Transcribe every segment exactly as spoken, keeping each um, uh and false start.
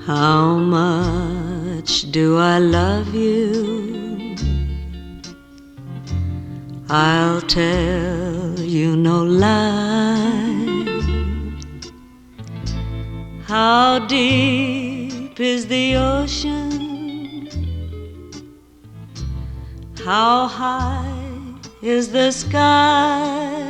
How much do I love you? I'll tell you no lie. How deep is the ocean? How high is the sky?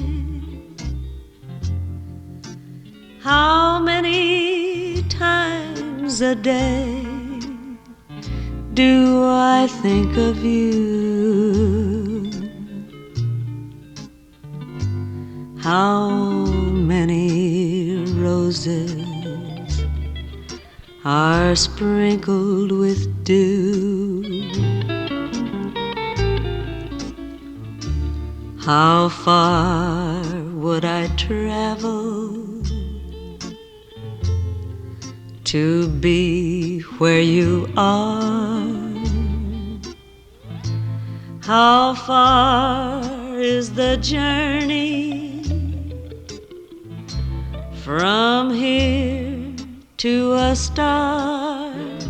How many times a day do I think of you? How many roses are sprinkled with dew? How far would I travel to be where you are? How far is the journey from here to a star?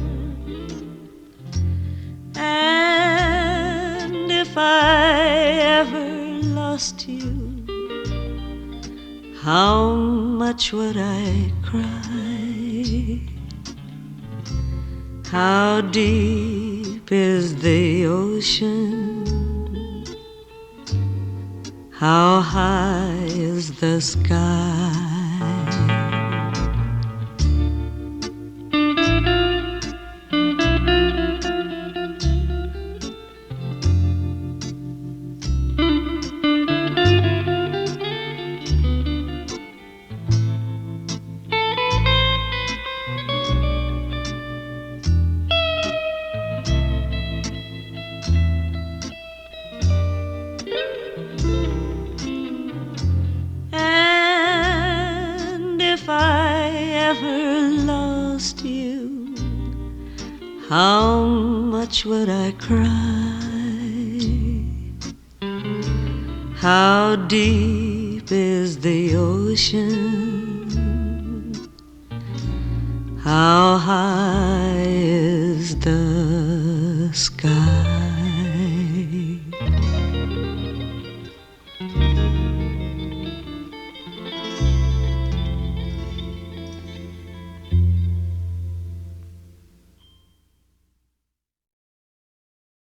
And if I ever lost you, how much would I cry? How deep is the ocean? How high is the sky? If I ever lost you, how much would I cry? How deep is the ocean? How high is the sky?